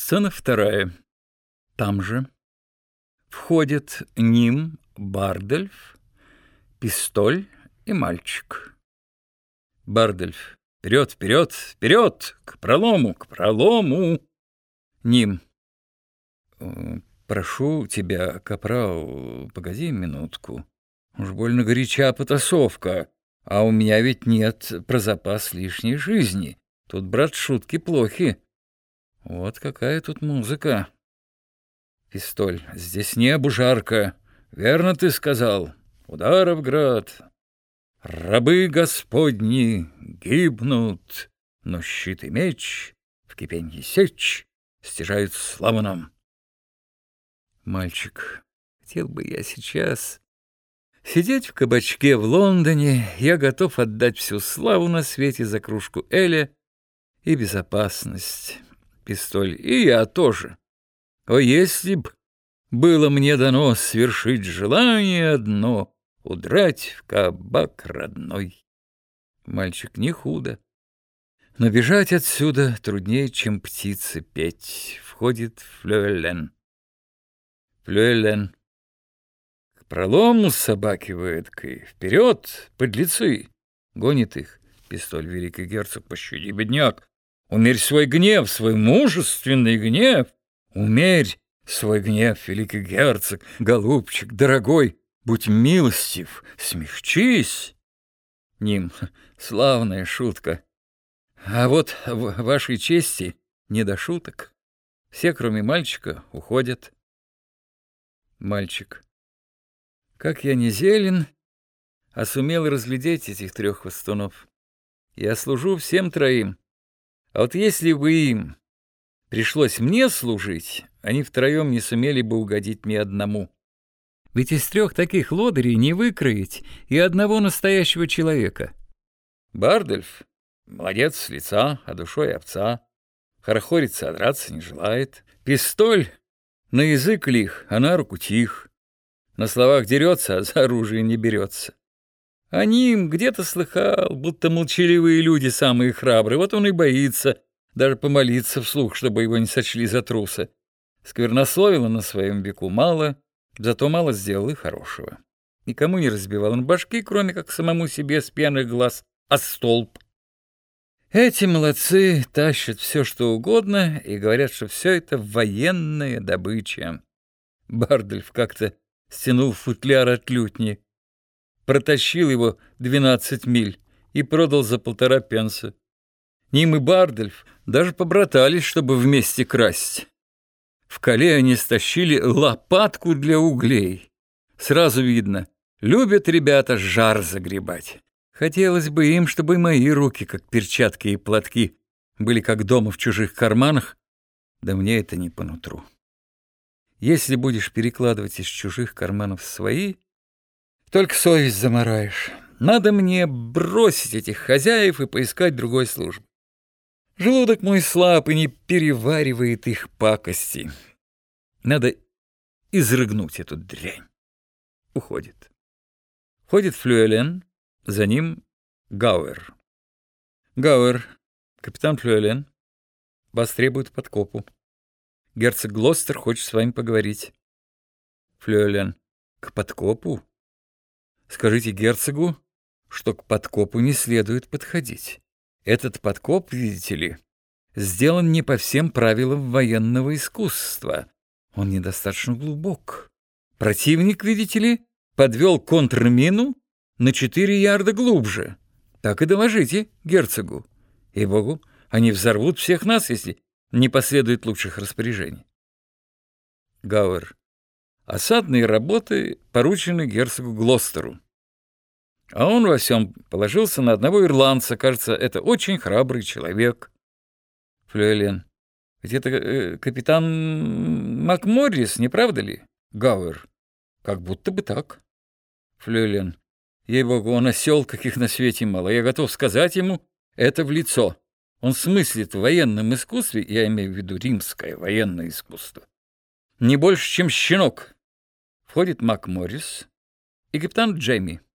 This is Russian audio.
Сцена вторая. Там же входят Ним, Бардольф, Пистоль и мальчик. Бардольф. Вперед, вперед, вперед! К пролому, к пролому! Ним. Прошу тебя, капрал, погоди минутку. Уж больно горяча потасовка, а у меня ведь нет про запас лишней жизни. Тут, брат, шутки плохи. Вот какая тут музыка. Пистоль. Здесь небу жарко. Верно ты сказал. Ударов град. Рабы Господни гибнут, но щит и меч в кипенье сечь стяжают славу нам. Мальчик. Хотел бы я сейчас сидеть в кабачке в Лондоне. Я готов отдать всю славу на свете за кружку эля и безопасность. Пистоль. И я тоже. О, если б было мне дано свершить желание одно — удрать в кабак родной. Мальчик. Не худо, но бежать отсюда труднее, чем птице петь. Входит Флюэлен. Флюэлен. К пролому с собаки выеткой. Вперед, подлецы! Гонит их. Пистоль. Великий герцог, пощади, бедняк. Умерь свой гнев, свой мужественный гнев. Умерь свой гнев, великий герцог, голубчик, дорогой. Будь милостив, смягчись. Ним. Славная шутка. А вот в вашей чести не до шуток. Все, кроме мальчика, уходят. Мальчик. Как я не зелен, а сумел разглядеть этих трех хвостунов. Я служу всем троим. А вот если бы им пришлось мне служить, они втроем не сумели бы угодить мне одному. Ведь из трех таких лодырей не выкроить и одного настоящего человека. Бардольф — молодец с лица, а душой овца. Хорохорится, а драться не желает. Пистоль — на язык лих, а на руку тих. На словах дерется, а за оружие не берется. О ним где-то слыхал, будто молчаливые люди самые храбрые. Вот он и боится даже помолиться вслух, чтобы его не сочли за труса. Сквернословил на своем веку мало, зато мало сделал и хорошего. Никому не разбивал он башки, кроме как самому себе с пьяных глаз, а столб. Эти молодцы тащат все, что угодно, и говорят, что все это военная добыча. Бардольф как-то стянул футляр от лютни, протащил его 12 миль и продал за 1,5 пенса. Ним и Бардольф даже побратались, чтобы вместе красть. В Кале они стащили лопатку для углей. Сразу видно, любят ребята жар загребать. Хотелось бы им, чтобы мои руки, как перчатки и платки, были как дома в чужих карманах, да мне это не по нутру. Если будешь перекладывать из чужих карманов свои, только совесть замараешь. Надо мне бросить этих хозяев и поискать другой службы. Желудок мой слаб и не переваривает их пакости. Надо изрыгнуть эту дрянь. Уходит. Входит Флюэлен, за ним Гауэр. Гауэр. Капитан Флюэлен. Вас требует подкопу. Герцог Глостер хочет с вами поговорить. Флюэлен. К подкопу? Скажите герцогу, что к подкопу не следует подходить. Этот подкоп, видите ли, сделан не по всем правилам военного искусства. Он недостаточно глубок. Противник, видите ли, подвел контрмину на 4 ярда глубже. Так и доложите герцогу. Ей-богу, они взорвут всех нас, если не последует лучших распоряжений. Гауэр. Осадные работы поручены герцогу Глостеру. А он во всем положился на одного ирландца. Кажется, это очень храбрый человек. Флюэлен. Ведь это капитан МакМоррис, не правда ли? Гауэр. Как будто бы так. Флюэлен. Ей-богу, он осел, каких на свете мало. Я готов сказать ему это в лицо. Он смыслит в военном искусстве, я имею в виду римское военное искусство, не больше, чем щенок. Входит МакМоррис и капитан Джейми.